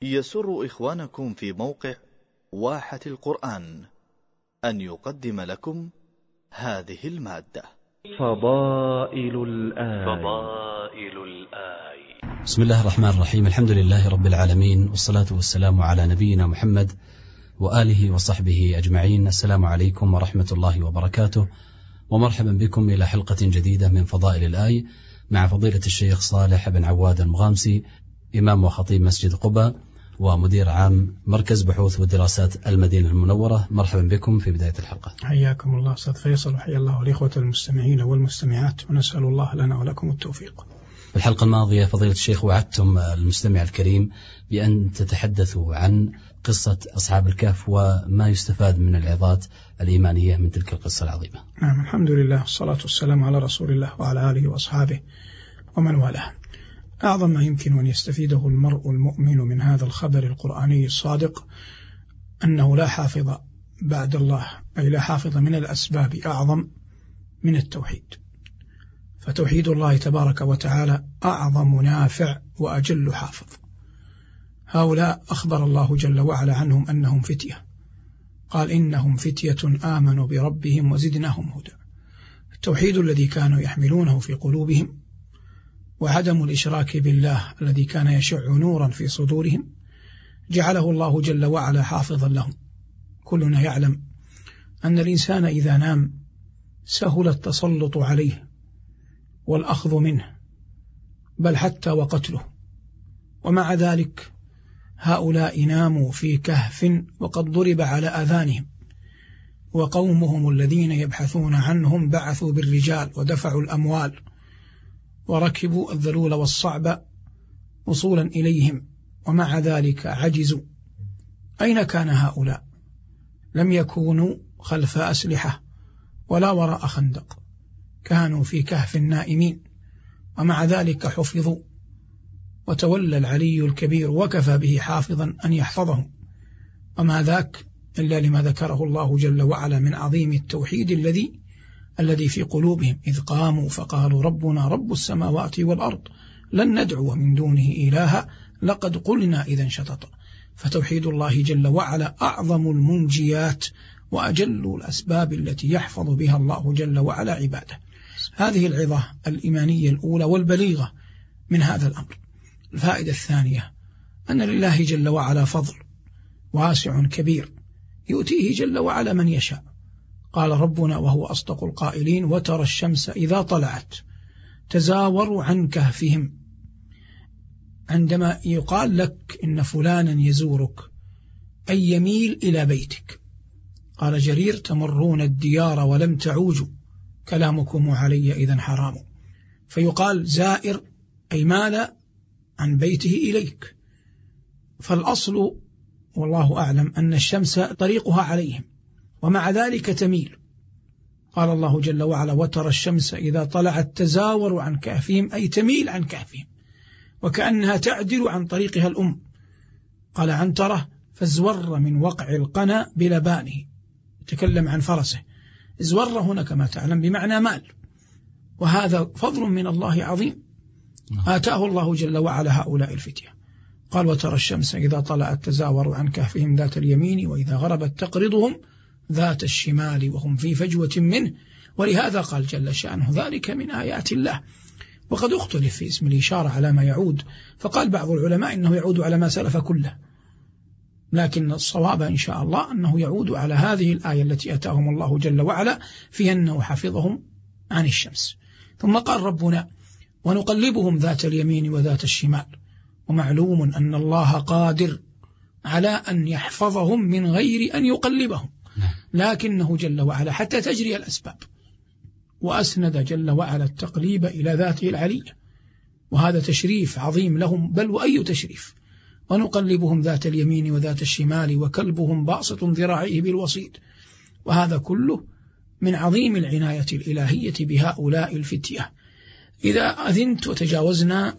يسر إخوانكم في موقع واحة القرآن أن يقدم لكم هذه المادة. فضائل الآي. بسم الله الرحمن الرحيم. الحمد لله رب العالمين، والصلاة والسلام على نبينا محمد وآله وصحبه أجمعين. السلام عليكم ورحمة الله وبركاته، ومرحبا بكم إلى حلقة جديدة من فضائل الآي مع فضيلة الشيخ صالح بن عواد المغامسي، إمام وخطيب مسجد قباء ومدير عام مركز بحوث ودراسات المدينة المنورة. مرحبا بكم في بداية الحلقة. حياكم الله أستاذ فيصل، وحيا الله الإخوة المستمعين والمستمعات، ونسأل الله لنا ولكم التوفيق. في الحلقة الماضية فضيلة الشيخ وعدتم المستمع الكريم بأن تتحدثوا عن قصة أصحاب الكهف وما يستفاد من العظات الإيمانية من تلك القصة العظيمة. نعم، الحمد لله والصلاة والسلام على رسول الله وعلى آله وأصحابه ومن والاه. أعظم ما يمكن أن يستفيده المرء المؤمن من هذا الخبر القرآني الصادق أنه لا حافظ بعد الله، أي لا حافظ من الأسباب أعظم من التوحيد. فتوحيد الله تبارك وتعالى أعظم نافع وأجل حافظ. هؤلاء أخبر الله جل وعلا عنهم أنهم فتية، قال إنهم فتية آمنوا بربهم وزدناهم هدى. التوحيد الذي كانوا يحملونه في قلوبهم وعدم الإشراك بالله الذي كان يشع نورا في صدورهم جعله الله جل وعلا حافظا لهم. كلنا يعلم أن الإنسان إذا نام سهل التسلط عليه والأخذ منه، بل حتى وقتله، ومع ذلك هؤلاء ناموا في كهف وقد ضرب على آذانهم، وقومهم الذين يبحثون عنهم بعثوا بالرجال ودفعوا الأموال وركبوا الذلول والصعب وصولا إليهم، ومع ذلك عجزوا. أين كان هؤلاء؟ لم يكونوا خلف أسلحة ولا وراء خندق، كانوا في كهف نائمين، ومع ذلك حفظوا، وتولى العلي الكبير وكفى به حافظا أن يحفظهم. وما ذاك إلا لما ذكره الله جل وعلا من عظيم التوحيد الذي في قلوبهم، إذ قاموا فقالوا ربنا رب السماوات والأرض لن ندعو من دونه إلها لقد قلنا إذا شططا. فتوحيد الله جل وعلا أعظم المنجيات وأجل الأسباب التي يحفظ بها الله جل وعلا عباده. هذه العظة الإيمانية الأولى والبليغة من هذا الأمر. الفائدة الثانية أن لله جل وعلا فضل واسع كبير يؤتيه جل وعلا من يشاء. قال ربنا وهو أصدق القائلين وترى الشمس إذا طلعت تزاور عن كهفهم. عندما يقال لك إن فلانا يزورك أي يميل إلى بيتك، قال جرير تمرون الديار ولم تعوجوا كلامكم علي إذن حرام. فيقال زائر أي مال عن بيته إليك. فالأصل والله أعلم أن الشمس طريقها عليهم، ومع ذلك تميل. قال الله جل وعلا وترى الشمس إذا طلعت تزاور عن كهفهم، أي تميل عن كهفهم، وكأنها تعدل عن طريقها الأم. قال عنترة فازور من وقع القنا بلبانه، يتكلم عن فرسه. ازور هنا كما تعلم بمعنى مال، وهذا فضل من الله عظيم آتاه الله جل وعلا هؤلاء الفتية. قال وترى الشمس إذا طلعت تزاور عن كهفهم ذات اليمين وإذا غربت تقرضهم ذات الشمال وهم في فجوة منه. ولهذا قال جل شأنه ذلك من آيات الله. وقد اختلف في اسم الإشارة على ما يعود، فقال بعض العلماء إنه يعود على ما سلف كله، لكن الصواب إن شاء الله أنه يعود على هذه الآية التي أتاهم الله جل وعلا في أنه حفظهم عن الشمس. ثم قال ربنا ونقلبهم ذات اليمين وذات الشمال. ومعلوم أن الله قادر على أن يحفظهم من غير أن يقلبهم، لكنه جل وعلا حتى تجري الأسباب، وأسند جل وعلا التقليب إلى ذاته العلية، وهذا تشريف عظيم لهم، بل وأي تشريف. ونقلبهم ذات اليمين وذات الشمال وكلبهم باسط ذراعيه بالوسيط. وهذا كله من عظيم العناية الإلهية بهؤلاء الفتية. إذا أذنت وتجاوزنا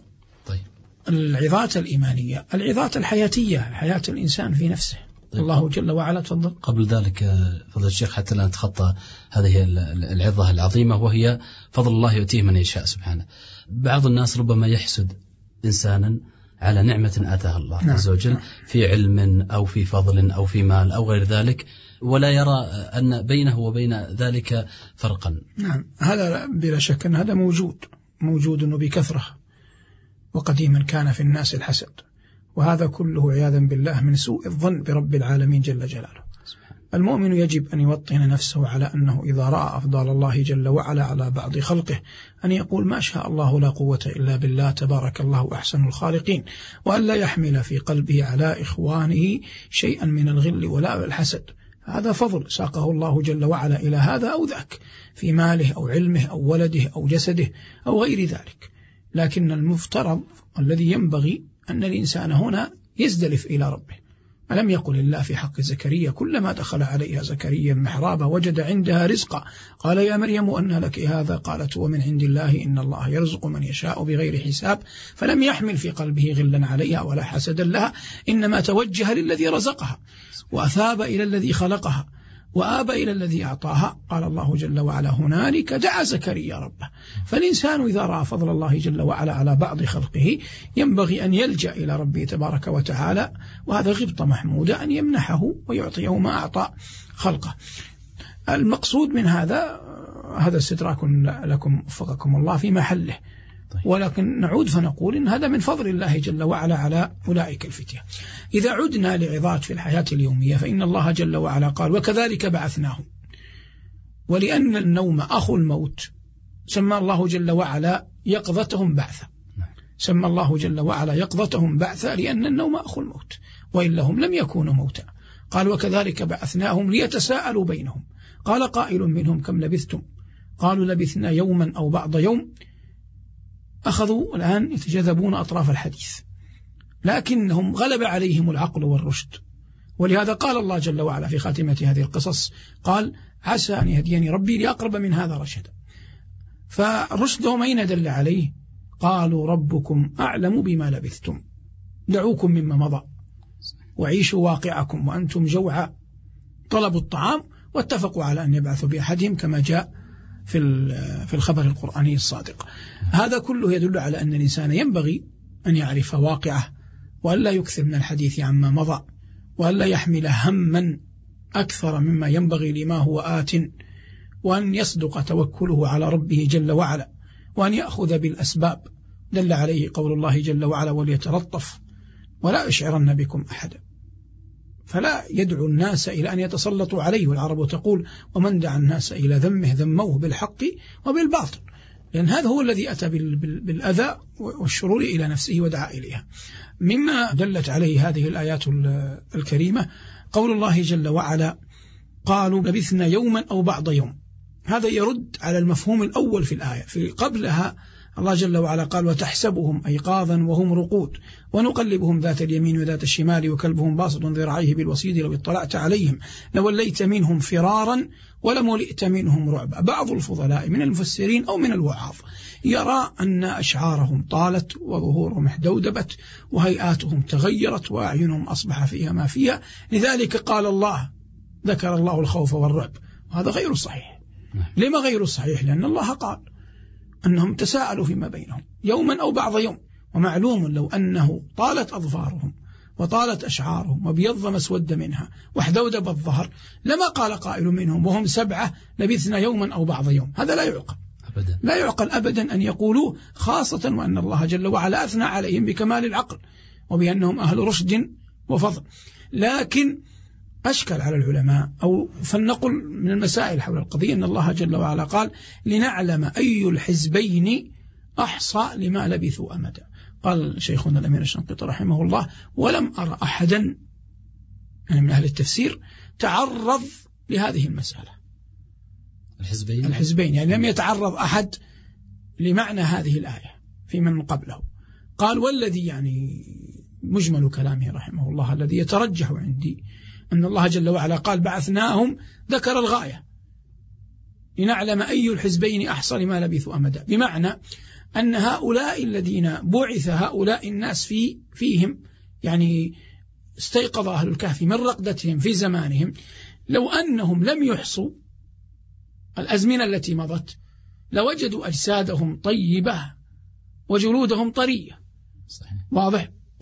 العظات الإيمانية، العظات الحياتية، حياة الإنسان في نفسه. الله جل وعلا تفضل. قبل ذلك فضل الشيخ حتى لا نتخطى هذه العظة العظيمة، وهي فضل الله يؤتيه من يشاء سبحانه. بعض الناس ربما يحسد إنسانا على نعمة آتاها الله عز وجل في علم أو في فضل أو في مال أو غير ذلك، ولا يرى أن بينه وبين ذلك فرقا. نعم، هذا بلا شك أن هذا موجود بكثرة، وقديما كان في الناس الحسد، وهذا كله عياذا بالله من سوء الظن برب العالمين جل جلاله. المؤمن يجب أن يوطن نفسه على أنه إذا رأى أفضال الله جل وعلا على بعض خلقه أن يقول ما شاء الله لا قوة إلا بالله تبارك الله أحسن الخالقين، وأن لا يحمل في قلبه على إخوانه شيئا من الغل ولا الحسد. هذا فضل ساقه الله جل وعلا إلى هذا أو ذاك في ماله أو علمه أو ولده أو جسده أو غير ذلك. لكن المفترض الذي ينبغي أن الإنسان هنا يزدلف إلى ربه. ألم يقل الله في حق زكريا كلما دخل عليها زكريا المحراب وجد عندها رزقا قال يا مريم أن لك هذا؟ قالت ومن عند الله إن الله يرزق من يشاء بغير حساب. فلم يحمل في قلبه غلا عليها ولا حسدا لها، إنما توجه للذي رزقها وأثاب إلى الذي خلقها وآب إلى الذي أعطاها. قال الله جل وعلا هنالك دعا زكريا ربه. فالإنسان إذا رأى فضل الله جل وعلا على بعض خلقه ينبغي أن يلجأ إلى ربه تبارك وتعالى، وهذا غبطة محمودة أن يمنحه ويعطيه ما أعطى خلقه. المقصود من هذا استدراك لكم وفقكم الله في محله، ولكن نعود فنقول إن هذا من فضل الله جل وعلا على أولئك الفتية. إذا عدنا لعظات في الحياة اليومية فإن الله جل وعلا قال وكذلك بعثناهم. ولأن النوم أخو الموت سمى الله جل وعلا يقظتهم بعثا، سمى الله جل وعلا يقظتهم بعثا لأن النوم أخو الموت، وإلا هم لم يكونوا موتى. قال وكذلك بعثناهم ليتساءلوا بينهم قال قائل منهم كم لبثتم؟ قالوا لبثنا يوما أو بعض يوم. أخذوا الآن يتجاذبون أطراف الحديث، لكنهم غلب عليهم العقل والرشد، ولهذا قال الله جل وعلا في خاتمة هذه القصص قال عسى أن يهديني ربي لأقرب من هذا رشدا. فرشدهم أين دل عليه؟ قالوا ربكم أعلم بما لبثتم، دعوكم مما مضى وعيشوا واقعكم وأنتم جوعى. طلبوا الطعام واتفقوا على أن يبعثوا بأحدهم كما جاء في الخبر القرآني الصادق. هذا كله يدل على أن الإنسان ينبغي أن يعرف واقعه، وأن لا يكثر من الحديث عما مضى، وأن لا يحمل هما أكثر مما ينبغي لما هو آت، وأن يصدق توكله على ربه جل وعلا، وأن يأخذ بالأسباب. دل عليه قول الله جل وعلا وليتلطف ولا يشعرن بكم أحدا. فلا يدعو الناس إلى أن يتسلطوا عليه، والعرب تقول ومن دعا الناس إلى ذمه ذموه بالحق وبالباطل، لأن هذا هو الذي أتى بالأذى والشرور إلى نفسه ودعا إليها. مما دلت عليه هذه الآيات الكريمة قول الله جل وعلا قالوا لبثنا يوما أو بعض يوم. هذا يرد على المفهوم الأول في الآية. في قبلها الله جل وعلا قال وتحسبهم أيقاظا وهم رقود ونقلبهم ذات اليمين وذات الشمال وكلبهم باسط ذراعيه بالوصيد لو اطلعت عليهم لوليت منهم فرارا ولملئت منهم رعبا. بعض الفضلاء من المفسرين أو من الوعاظ يرى أن أشعارهم طالت وظهورهم احدودبت وهيئاتهم تغيرت وأعينهم أصبح فيها ما فيها، لذلك قال الله ذكر الله الخوف والرعب. وهذا غير صحيح. لما غير صحيح؟ لأن الله قال أنهم تساءلوا فيما بينهم يوما أو بعض يوم، ومعلوم لو أنه طالت أظفارهم وطالت أشعارهم وبيض ما اسود منها واحدودب الظهر لما قال قائل منهم وهم 7 لبثنا يوما أو بعض يوم. هذا لا يعقل أبدا. لا يعقل أبدا أن يقولوا، خاصة وأن الله جل وعلا أثنى عليهم بكمال العقل وبأنهم أهل رشد وفضل. لكن أشكل على العلماء فلنقل من المسائل حول القضية أن الله جل وعلا قال لنعلم أي الحزبين أحصى لما لبثوا أمدا. قال شيخنا الأمير الشنقيطي رحمه الله ولم أرى أحدا من أهل التفسير تعرض لهذه المسألة. الحزبين يعني لم يتعرض أحد لمعنى هذه الآية في من قبله. قال والذي يعني مجمل كلامه رحمه الله الذي يترجح عندي أن الله جل وعلا قال بعثناهم ذكر الغاية لنعلم أي الحزبين أحصى لما لبثوا أمدا، بمعنى أن هؤلاء الذين بعث هؤلاء الناس فيهم يعني استيقظ أهل الكهف من رقدتهم في زمانهم، لو أنهم لم يحصوا الأزمنة التي مضت لوجدوا أجسادهم طيبة وجلودهم طرية. صحيح. واضح؟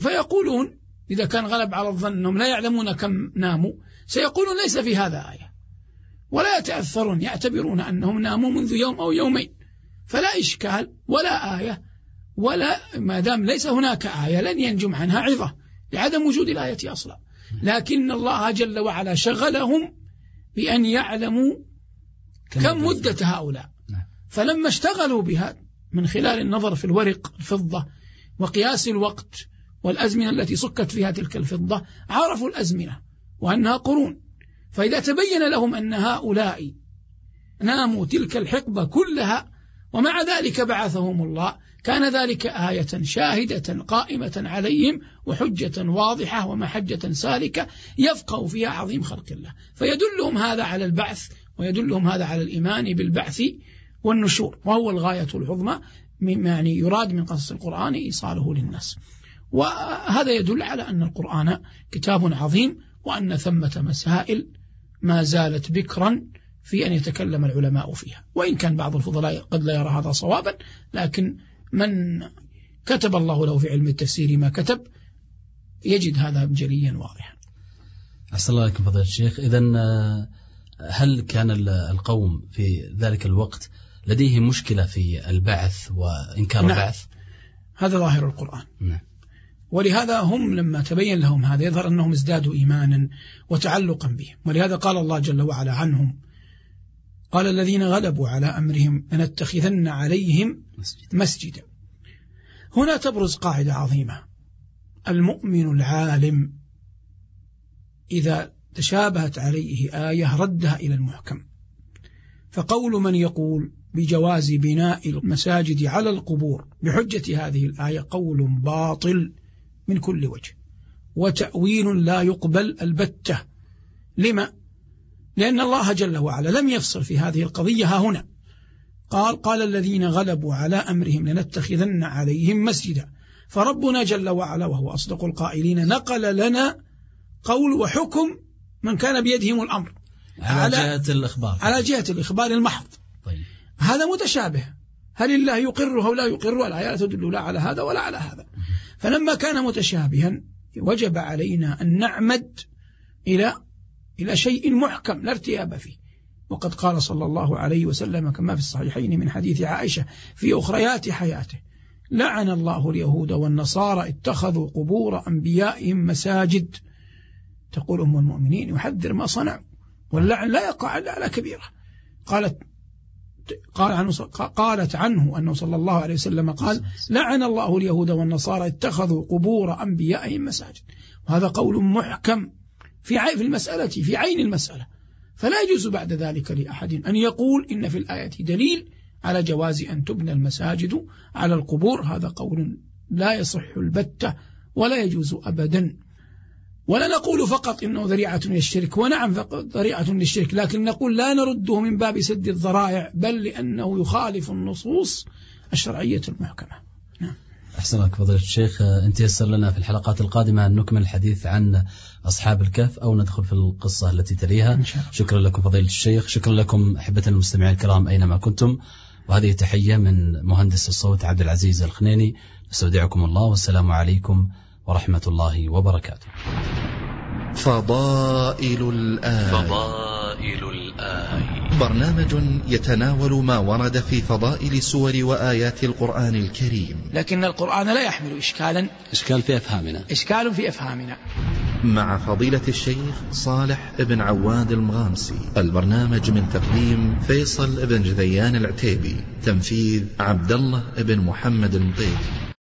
فيقولون إذا كان غلب على الظن أنهم لا يعلمون كم ناموا سيقولون ليس في هذا آية، ولا يتأثرون، يعتبرون أنهم ناموا منذ يوم أو يومين، فلا إشكال ولا آية، ولا ما دام ليس هناك آية لن ينجم عنها عظة لعدم وجود الآية أصلا. لكن الله جل وعلا شغلهم بأن يعلموا كم مدة هؤلاء، فلما اشتغلوا بها من خلال النظر في الورق الفضة وقياس الوقت والأزمنة التي صكت فيها تلك الفضة عرفوا الأزمنة وأنها قرون. فإذا تبين لهم أن هؤلاء ناموا تلك الحقبة كلها ومع ذلك بعثهم الله، كان ذلك آية شاهدة قائمة عليهم وحجة واضحة ومحجة سالكة يفقه فيها عظيم خلق الله. فيدلهم هذا على البعث، ويدلهم هذا على الإيمان بالبعث والنشور، وهو الغاية العظمى يعني يراد من قصص القرآن إيصاله للناس. وهذا يدل على أن القرآن كتاب عظيم، وأن ثمة مسائل ما زالت بكرا في أن يتكلم العلماء فيها، وإن كان بعض الفضلاء قد لا يرى هذا صوابا، لكن من كتب الله له في علم التفسير ما كتب يجد هذا جليا واضحا. أحسن الله عليكم فضيلة الشيخ. إذن هل كان القوم في ذلك الوقت لديهم مشكلة في البعث وإنكار البعث؟ هذا ظاهر القرآن. ولهذا هم لما تبين لهم هذا يظهر أنهم ازدادوا إيمانا وتعلقا به، ولهذا قال الله جل وعلا عنهم: قال الذين غلبوا على أمرهم لنتخذن عليهم مسجدا. هنا تبرز قاعدة عظيمة: المؤمن العالم إذا تشابهت عليه آية ردها إلى المحكم. فقول من يقول بجواز بناء المساجد على القبور بحجة هذه الآية قول باطل من كل وجه، وتأويل لا يقبل البتة. لما؟ لأن الله جل وعلا لم يفصل في هذه القضية ها هنا، قال الذين غلبوا على أمرهم لنتخذن عليهم مسجدا. فربنا جل وعلا وهو أصدق القائلين نقل لنا قول وحكم من كان بيدهم الأمر على جهة الإخبار المحض. طيب. هذا متشابه، هل الله يقره أو لا يقره؟ الآيات تدل لا على هذا ولا على هذا. فلما كان متشابها وجب علينا أن نعمد إلى شيء محكم لا ارتياب فيه. وقد قال صلى الله عليه وسلم كما في الصحيحين من حديث عائشة في أخريات حياته: لعن الله اليهود والنصارى اتخذوا قبور أنبيائهم مساجد. تقول أم المؤمنين يحذر ما صنعوا، واللعن لا يقع إلا على كبيرة. قالت عنه أنه صلى الله عليه وسلم قال: لعن الله اليهود والنصارى اتخذوا قبور أنبيائهم مساجد. وهذا قول محكم في المسألة، في عين المسألة. فلا يجوز بعد ذلك لأحد أن يقول إن في الآية دليل على جواز أن تبنى المساجد على القبور. هذا قول لا يصح البتة ولا يجوز أبدا. ولا نقول فقط إنه ذريعة للشرك، ونعم ذريعة للشرك، لكن نقول لا نرده من باب سد الذرائع، بل لأنه يخالف النصوص الشرعية المحكمة. نعم. أحسن لك فضيلة الشيخ. أنت يسر لنا في الحلقات القادمة أن نكمل الحديث عن أصحاب الكهف أو ندخل في القصة التي تليها. شكرا لكم فضيلة الشيخ، شكرا لكم أحبة المستمعين الكرام أينما كنتم، وهذه تحية من مهندس الصوت عبد العزيز الخنيني. استودعكم الله والسلام عليكم ورحمة الله وبركاته. فضائل الآي برنامج يتناول ما ورد في فضائل سور وآيات القرآن الكريم، لكن القرآن لا يحمل إشكال في أفهامنا مع فضيلة الشيخ صالح ابن عواد المغامسي. البرنامج من تقديم فيصل ابن جذيان العتيبي، تنفيذ عبد الله ابن محمد المطيف.